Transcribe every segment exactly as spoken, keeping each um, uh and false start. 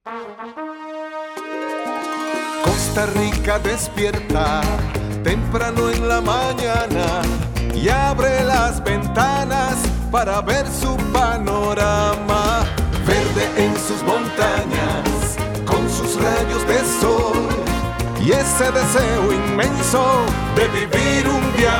Costa Rica despierta temprano en la mañana y abre las ventanas para ver su panorama. Verde en sus montañas, con sus rayos de sol y ese deseo inmenso de vivir un día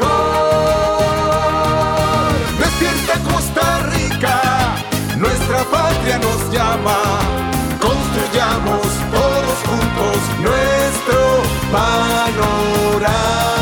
mejor. Despierta Costa Rica, nuestra patria nos llama. Construyamos todos juntos nuestro panorama.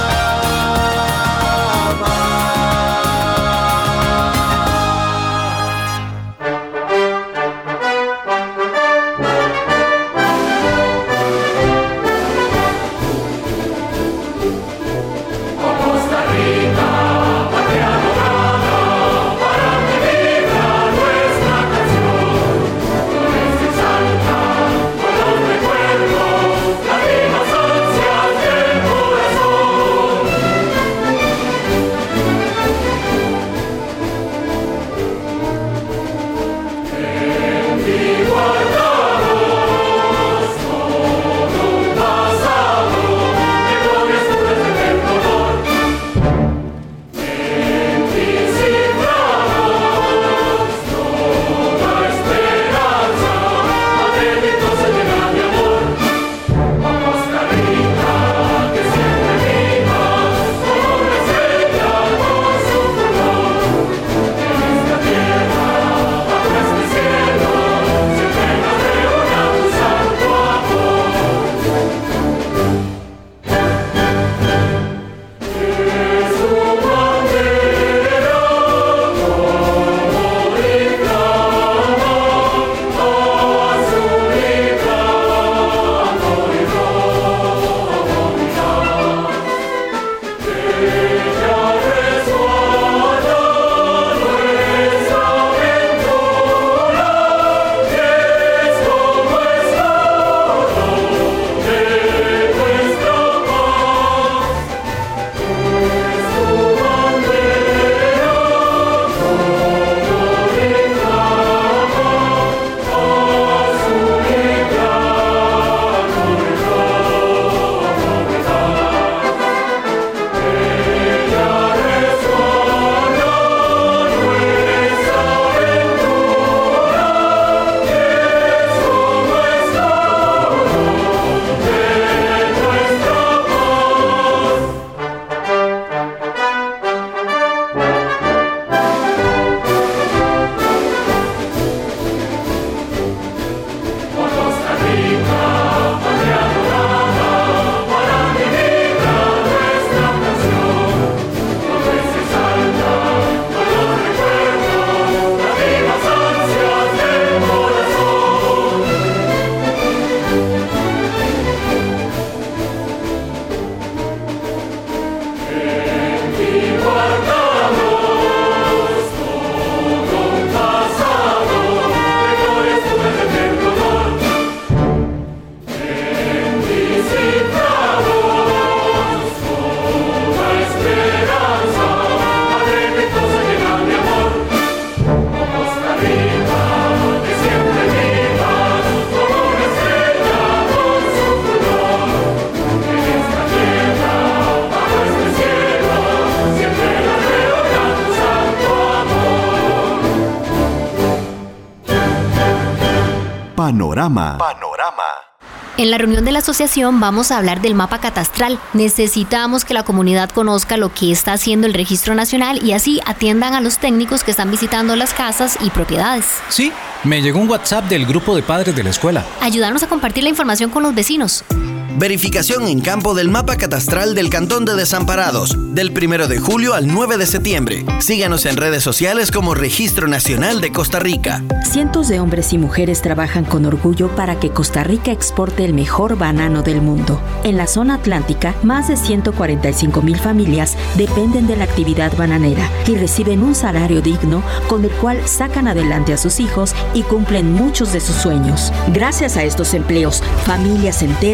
Panorama. Panorama. En la reunión de la asociación vamos a hablar del mapa catastral. Necesitamos que la comunidad conozca lo que está haciendo el Registro Nacional y así atiendan a los técnicos que están visitando las casas y propiedades. Sí, me llegó un WhatsApp del grupo de padres de la escuela. Ayúdanos a compartir la información con los vecinos. Verificación en campo del mapa catastral del Cantón de Desamparados, del primero de julio al nueve de septiembre. Síganos en redes sociales como Registro Nacional de Costa Rica. Cientos de hombres y mujeres trabajan con orgullo para que Costa Rica exporte el mejor banano del mundo. En la zona atlántica, más de ciento cuarenta y cinco mil familias dependen de la actividad bananera y reciben un salario digno con el cual sacan adelante a sus hijos y cumplen muchos de sus sueños. Gracias a estos empleos, familias enteras han logrado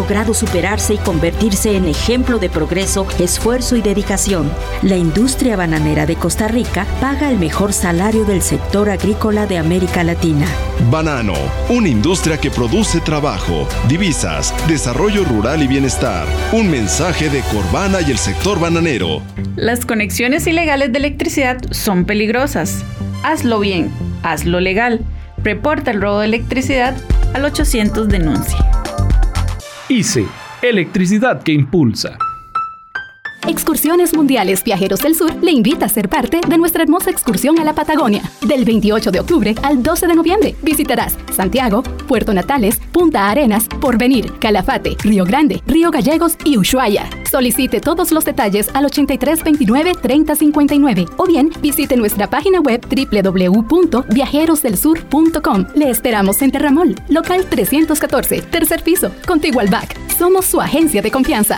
logrado superarse y convertirse en ejemplo de progreso, esfuerzo y dedicación. La industria bananera de Costa Rica paga el mejor salario del sector agrícola de América Latina. Banano, una industria que produce trabajo, divisas, desarrollo rural y bienestar. Un mensaje de Corbana y el sector bananero. Las conexiones ilegales de electricidad son peligrosas. Hazlo bien, hazlo legal. Reporta el robo de electricidad al ochocientos denuncia. I C E, electricidad que impulsa. Excursiones Mundiales Viajeros del Sur le invita a ser parte de nuestra hermosa excursión a la Patagonia. Del veintiocho de octubre al doce de noviembre visitarás Santiago, Puerto Natales, Punta Arenas, Porvenir, Calafate, Río Grande, Río Gallegos y Ushuaia. Solicite todos los detalles al ochenta y tres veintinueve treinta cincuenta y nueve o bien visite nuestra página web doble u doble u doble u punto viajeros del sur punto com. Le esperamos en Terramol, local trescientos catorce, tercer piso, contiguo al B A C. Somos su agencia de confianza.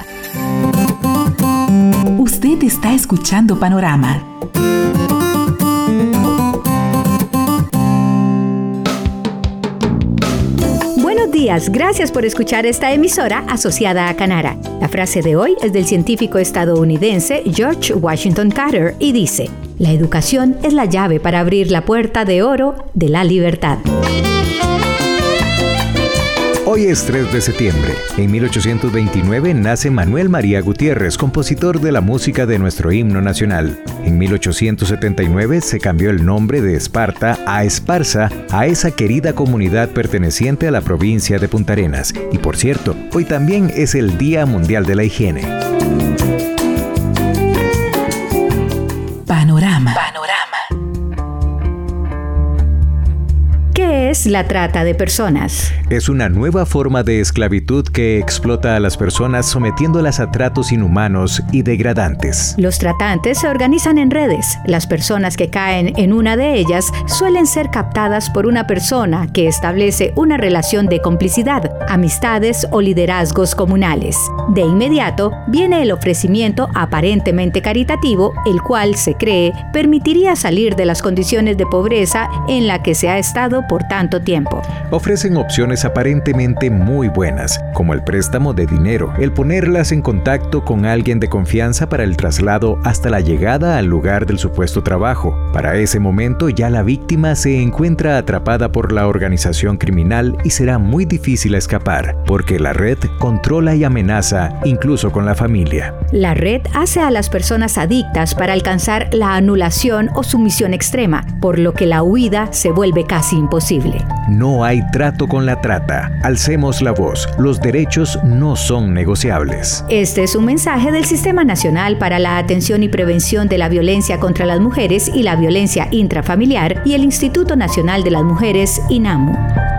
Usted está escuchando Panorama. Buenos días, gracias por escuchar esta emisora asociada a Canara. La frase de hoy es del científico estadounidense George Washington Carver y dice: la educación es la llave para abrir la puerta de oro de la libertad. Hoy es tres de septiembre. En mil ochocientos veintinueve nace Manuel María Gutiérrez, compositor de la música de nuestro himno nacional. En mil ochocientos setenta y nueve se cambió el nombre de Esparta a Esparza, a esa querida comunidad perteneciente a la provincia de Punta Arenas. Y por cierto, hoy también es el Día Mundial de la Higiene. Panorama. Panorama. ¿Qué es la trata de personas? Es una nueva forma de esclavitud que explota a las personas sometiéndolas a tratos inhumanos y degradantes. Los tratantes se organizan en redes. Las personas que caen en una de ellas suelen ser captadas por una persona que establece una relación de complicidad, amistades o liderazgos comunales. De inmediato viene el ofrecimiento aparentemente caritativo, el cual se cree permitiría salir de las condiciones de pobreza en la que se ha estado por tanto tiempo. Ofrecen opciones aparentemente muy buenas, como el préstamo de dinero, el ponerlas en contacto con alguien de confianza para el traslado hasta la llegada al lugar del supuesto trabajo. Para ese momento ya la víctima se encuentra atrapada por la organización criminal y será muy difícil escapar, porque la red controla y amenaza incluso con la familia. La red hace a las personas adictas para alcanzar la anulación o sumisión extrema, por lo que la huida se vuelve casi imposible. No hay trato con la trata. Alcemos la voz. Los derechos no son negociables. Este es un mensaje del Sistema Nacional para la Atención y Prevención de la Violencia contra las Mujeres y la Violencia Intrafamiliar y el Instituto Nacional de las Mujeres, INAMU.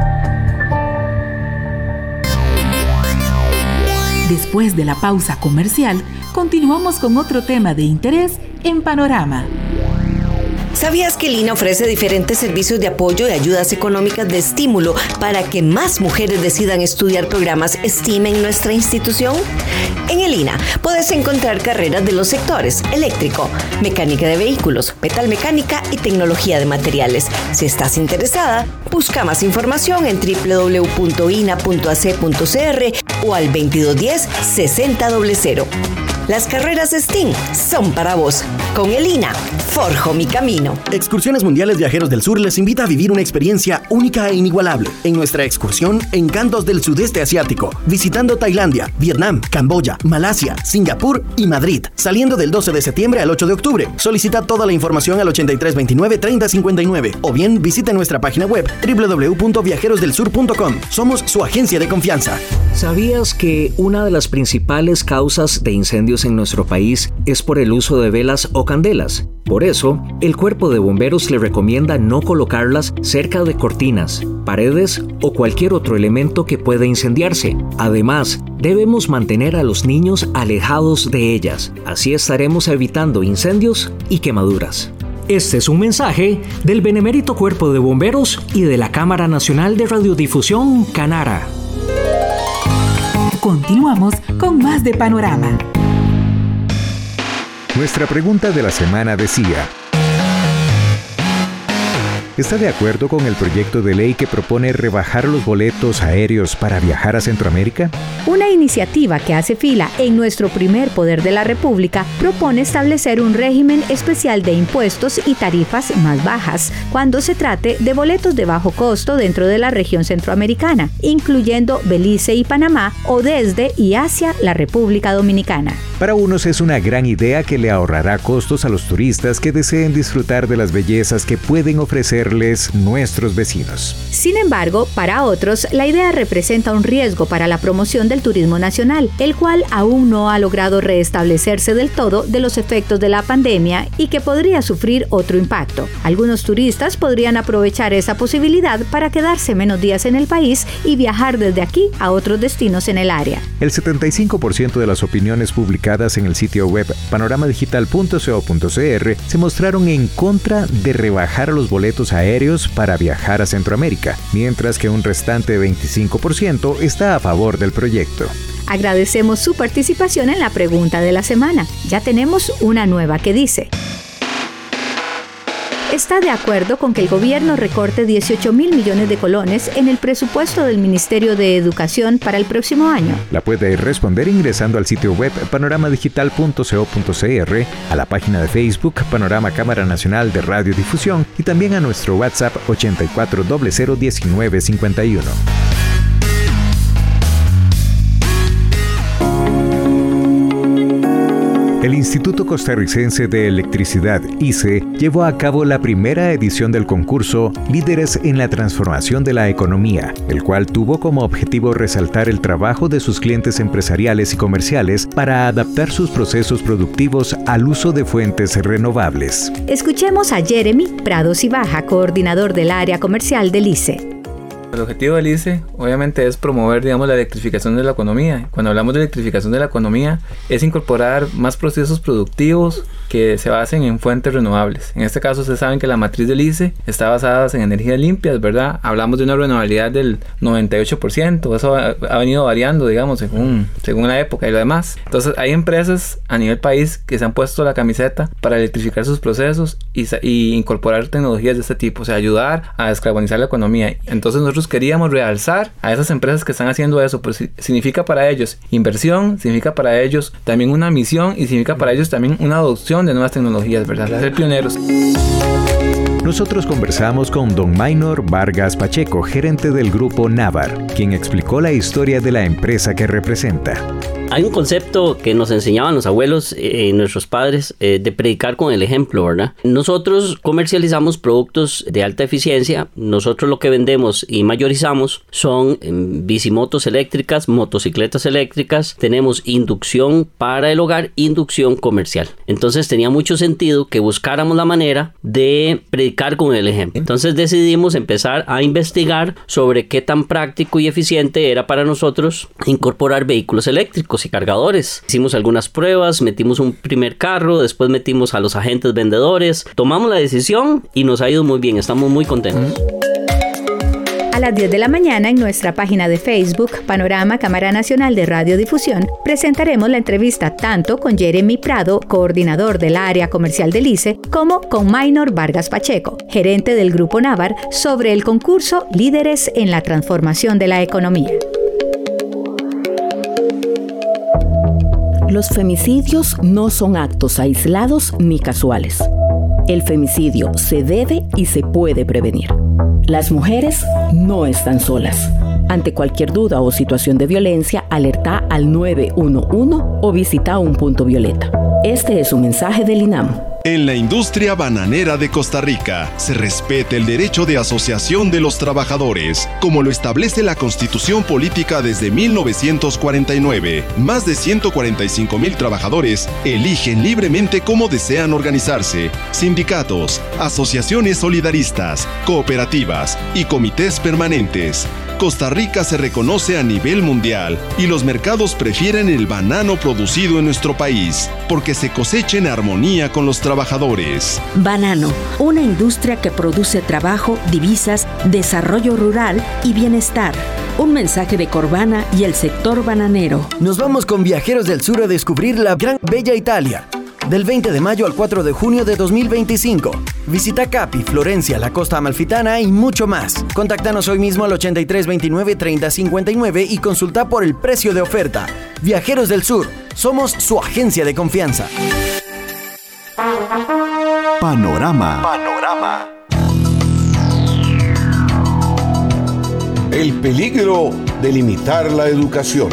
Después de la pausa comercial, continuamos con otro tema de interés en Panorama. ¿Sabías que el I N A ofrece diferentes servicios de apoyo y ayudas económicas de estímulo para que más mujeres decidan estudiar programas STEAM en nuestra institución? En el I N A puedes encontrar carreras de los sectores eléctrico, mecánica de vehículos, metalmecánica y tecnología de materiales. Si estás interesada, busca más información en doble u doble u doble u punto i n a punto a c punto c r o al veintidós diez sesenta cero. Las carreras STEAM son para vos. Con el I N A, forjo mi camino. Excursiones Mundiales Viajeros del Sur les invita a vivir una experiencia única e inigualable en nuestra excursión Encantos del Sudeste Asiático, visitando Tailandia, Vietnam, Camboya, Malasia, Singapur y Madrid, saliendo del doce de septiembre al ocho de octubre. Solicita toda la información al ochenta y tres veintinueve treinta cincuenta y nueve o bien visita nuestra página web doble u doble u doble u punto viajeros del sur punto com. Somos su agencia de confianza. ¿Sabías que una de las principales causas de incendios en nuestro país es por el uso de velas o candelas? Por eso, el Cuerpo de Bomberos le recomienda no colocarlas cerca de cortinas, paredes o cualquier otro elemento que pueda incendiarse. Además, debemos mantener a los niños alejados de ellas. Así estaremos evitando incendios y quemaduras. Este es un mensaje del Benemérito Cuerpo de Bomberos y de la Cámara Nacional de Radiodifusión, Canara. Continuamos con más de Panorama. Nuestra pregunta de la semana decía: ¿Está de acuerdo con el proyecto de ley que propone rebajar los boletos aéreos para viajar a Centroamérica? Una iniciativa que hace fila en nuestro primer poder de la República propone establecer un régimen especial de impuestos y tarifas más bajas cuando se trate de boletos de bajo costo dentro de la región centroamericana, incluyendo Belice y Panamá, o desde y hacia la República Dominicana. Para unos es una gran idea que le ahorrará costos a los turistas que deseen disfrutar de las bellezas que pueden ofrecerles nuestros vecinos. Sin embargo, para otros, la idea representa un riesgo para la promoción del turismo nacional, el cual aún no ha logrado restablecerse del todo de los efectos de la pandemia y que podría sufrir otro impacto. Algunos turistas podrían aprovechar esa posibilidad para quedarse menos días en el país y viajar desde aquí a otros destinos en el área. El setenta y cinco por ciento de las opiniones publicadas en el sitio web panorama digital punto co punto cr se mostraron en contra de rebajar los boletos aéreos para viajar a Centroamérica, mientras que un restante veinticinco por ciento está a favor del proyecto. Agradecemos su participación en la pregunta de la semana. Ya tenemos una nueva que dice: ¿está de acuerdo con que el gobierno recorte dieciocho mil millones de colones en el presupuesto del Ministerio de Educación para el próximo año? La puede responder ingresando al sitio web panorama digital punto co punto cr, a la página de Facebook Panorama Cámara Nacional de Radiodifusión y también a nuestro WhatsApp ochenta y cuatro cero cero diecinueve cincuenta y uno. El Instituto Costarricense de Electricidad, I C E, llevó a cabo la primera edición del concurso Líderes en la Transformación de la Economía, el cual tuvo como objetivo resaltar el trabajo de sus clientes empresariales y comerciales para adaptar sus procesos productivos al uso de fuentes renovables. Escuchemos a Jeremy Prados y Baja, coordinador del área comercial del I C E. El objetivo del I C E obviamente es promover, digamos, la electrificación de la economía. Cuando hablamos de electrificación de la economía es incorporar más procesos productivos que se basen en fuentes renovables. En este caso, ustedes saben que la matriz del I C E está basada en energías limpias, ¿verdad? Hablamos de una renovabilidad del noventa y ocho por ciento. Eso ha, ha venido variando, digamos, según, según la época y lo demás. Entonces, hay empresas a nivel país que se han puesto la camiseta para electrificar sus procesos y, y incorporar tecnologías de este tipo, o sea, ayudar a descarbonizar la economía. Entonces, nosotros queríamos realzar a esas empresas que están haciendo eso, pues significa para ellos inversión, significa para ellos también una misión y significa para ellos también una adopción de nuevas tecnologías, ¿verdad? Ser pioneros. Nosotros conversamos con don Maynor Vargas Pacheco, gerente del grupo Navar, quien explicó la historia de la empresa que representa. Hay un concepto que nos enseñaban los abuelos y eh, nuestros padres eh, de predicar con el ejemplo, ¿verdad? Nosotros comercializamos productos de alta eficiencia. Nosotros lo que vendemos y mayorizamos son eh, bicimotos eléctricas, motocicletas eléctricas. Tenemos inducción para el hogar, inducción comercial. Entonces tenía mucho sentido que buscáramos la manera de predicar con el ejemplo. Entonces decidimos empezar a investigar sobre qué tan práctico y eficiente era para nosotros incorporar vehículos eléctricos y cargadores. Hicimos algunas pruebas, metimos un primer carro, después metimos a los agentes vendedores, tomamos la decisión y nos ha ido muy bien, estamos muy contentos. A las diez de la mañana en nuestra página de Facebook, Panorama Cámara Nacional de Radiodifusión, presentaremos la entrevista tanto con Jeremy Prado, coordinador del área comercial del I C E, como con Maynor Vargas Pacheco, gerente del Grupo Navar, sobre el concurso Líderes en la Transformación de la Economía. Los femicidios no son actos aislados ni casuales. El femicidio se debe y se puede prevenir. Las mujeres no están solas. Ante cualquier duda o situación de violencia, alerta al nueve uno uno o visita un punto violeta. Este es un mensaje del INAM. En la industria bananera de Costa Rica se respeta el derecho de asociación de los trabajadores, como lo establece la Constitución Política desde mil novecientos cuarenta y nueve. Más de ciento cuarenta y cinco mil trabajadores eligen libremente cómo desean organizarse. Sindicatos, asociaciones solidaristas, cooperativas y comités permanentes. Costa Rica se reconoce a nivel mundial y los mercados prefieren el banano producido en nuestro país porque se cosecha en armonía con los trabajadores. Banano, una industria que produce trabajo, divisas, desarrollo rural y bienestar. Un mensaje de Corvana y el sector bananero. Nos vamos con Viajeros del Sur a descubrir la gran bella Italia. del veinte de mayo al cuatro de junio de dos mil veinticinco. Visita Capi, Florencia, la Costa Amalfitana y mucho más. Contáctanos hoy mismo al ochenta y tres veintinueve treinta cincuenta y nueve y consulta por el precio de oferta. Viajeros del Sur, somos su agencia de confianza. Panorama. Panorama. El peligro de limitar la educación.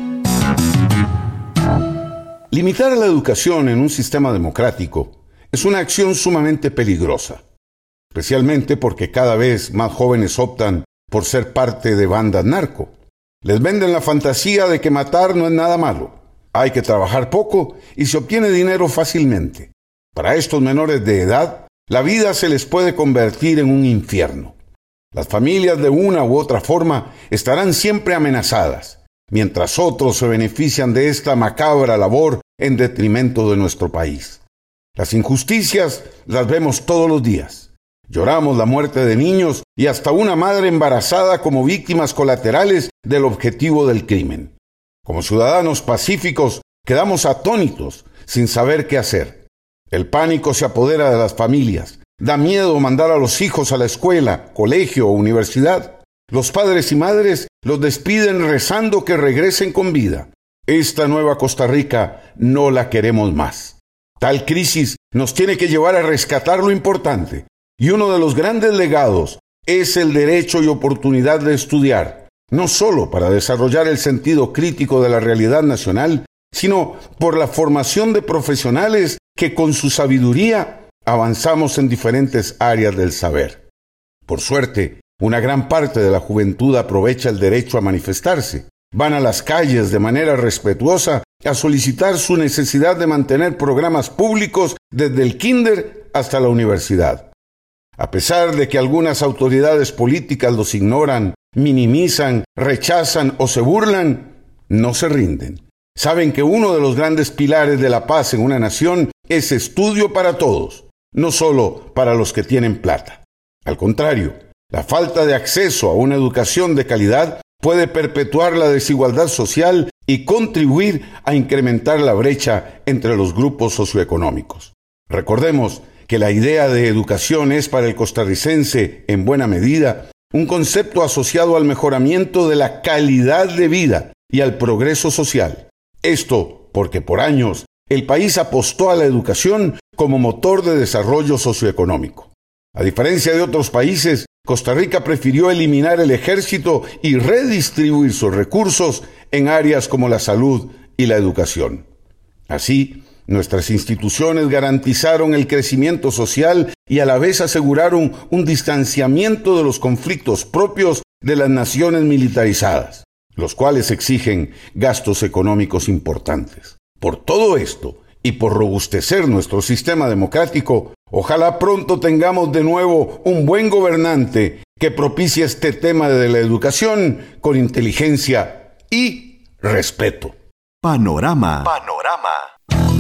Limitar la educación en un sistema democrático es una acción sumamente peligrosa, especialmente porque cada vez más jóvenes optan por ser parte de bandas narco. Les venden la fantasía de que matar no es nada malo. Hay que trabajar poco y se obtiene dinero fácilmente. Para estos menores de edad, la vida se les puede convertir en un infierno. Las familias de una u otra forma estarán siempre amenazadas, mientras otros se benefician de esta macabra labor en detrimento de nuestro país. Las injusticias las vemos todos los días. Lloramos la muerte de niños y hasta una madre embarazada como víctimas colaterales del objetivo del crimen. Como ciudadanos pacíficos, quedamos atónitos sin saber qué hacer. El pánico se apodera de las familias. Da miedo mandar a los hijos a la escuela, colegio o universidad. Los padres y madres los despiden rezando que regresen con vida. Esta nueva Costa Rica no la queremos más. Tal crisis nos tiene que llevar a rescatar lo importante, y uno de los grandes legados es el derecho y oportunidad de estudiar, no solo para desarrollar el sentido crítico de la realidad nacional, sino por la formación de profesionales que con su sabiduría avanzamos en diferentes áreas del saber. Por suerte, una gran parte de la juventud aprovecha el derecho a manifestarse. Van a las calles de manera respetuosa a solicitar su necesidad de mantener programas públicos desde el kinder hasta la universidad. A pesar de que algunas autoridades políticas los ignoran, minimizan, rechazan o se burlan, no se rinden. Saben que uno de los grandes pilares de la paz en una nación es estudio para todos, no solo para los que tienen plata. Al contrario, la falta de acceso a una educación de calidad puede perpetuar la desigualdad social y contribuir a incrementar la brecha entre los grupos socioeconómicos. Recordemos que la idea de educación es para el costarricense, en buena medida, un concepto asociado al mejoramiento de la calidad de vida y al progreso social. Esto porque por años el país apostó a la educación como motor de desarrollo socioeconómico. A diferencia de otros países, Costa Rica prefirió eliminar el ejército y redistribuir sus recursos en áreas como la salud y la educación. Así, nuestras instituciones garantizaron el crecimiento social y a la vez aseguraron un distanciamiento de los conflictos propios de las naciones militarizadas, los cuales exigen gastos económicos importantes. Por todo esto, y por robustecer nuestro sistema democrático, ojalá pronto tengamos de nuevo un buen gobernante que propicie este tema de la educación con inteligencia y respeto. Panorama. Panorama.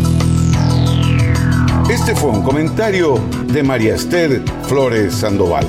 Este fue un comentario de María Esther Flores Sandoval.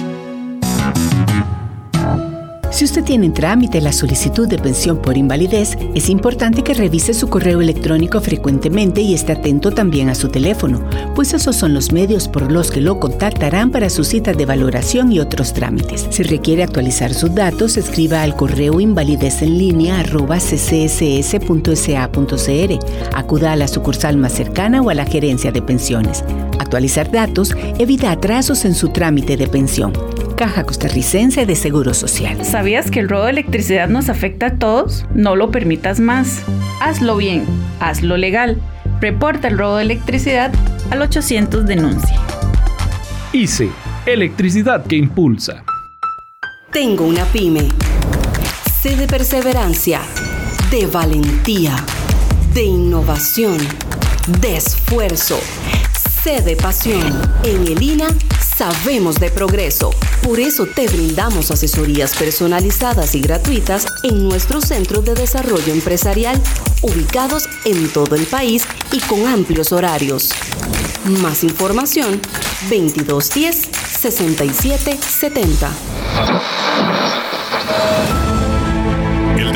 Si usted tiene en trámite la solicitud de pensión por invalidez, es importante que revise su correo electrónico frecuentemente y esté atento también a su teléfono, pues esos son los medios por los que lo contactarán para su cita de valoración y otros trámites. Si requiere actualizar sus datos, escriba al correo invalidezenlinea arroba c c s s punto s a punto c r. Acuda a la sucursal más cercana o a la gerencia de pensiones. Actualizar datos evita atrasos en su trámite de pensión. Caja Costarricense de Seguro Social. ¿Sabías que el robo de electricidad nos afecta a todos? No lo permitas más. Hazlo bien, hazlo legal. Reporta el robo de electricidad al ochocientos denuncia. I C E, electricidad que impulsa. Tengo una pyme. C de perseverancia, de valentía, de innovación, de esfuerzo. C de pasión. En el I N A sabemos de progreso. Por eso te brindamos asesorías personalizadas y gratuitas en nuestros centros de desarrollo empresarial, ubicados en todo el país y con amplios horarios. Más información, veintidós diez, sesenta y siete setenta. El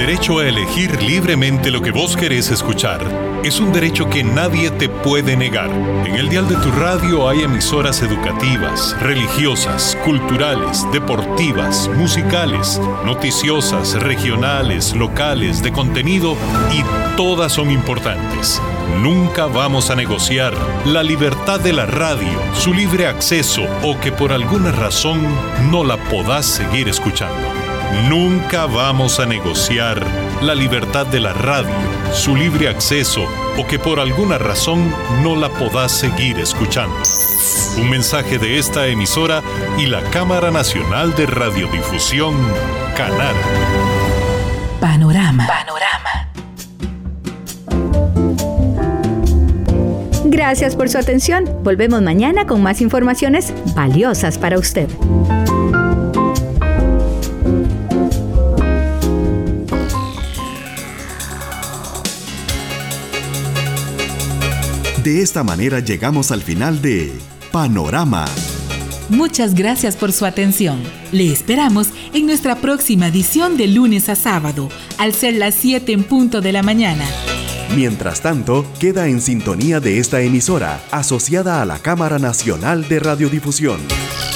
derecho a elegir libremente lo que vos querés escuchar es un derecho que nadie te puede negar. En el dial de tu radio hay emisoras educativas, religiosas, culturales, deportivas, musicales, noticiosas, regionales, locales, de contenido, y todas son importantes. Nunca vamos a negociar la libertad de la radio, su libre acceso o que por alguna razón no la podás seguir escuchando. Nunca vamos a negociar la libertad de la radio, su libre acceso o que por alguna razón no la podás seguir escuchando. Un mensaje de esta emisora y la Cámara Nacional de Radiodifusión, Canara. Panorama. Gracias por su atención. Volvemos mañana con más informaciones valiosas para usted. De esta manera llegamos al final de Panorama. Muchas gracias por su atención. Le esperamos en nuestra próxima edición de lunes a sábado, al ser las siete en punto de la mañana. Mientras tanto, queda en sintonía de esta emisora, asociada a la Cámara Nacional de Radiodifusión.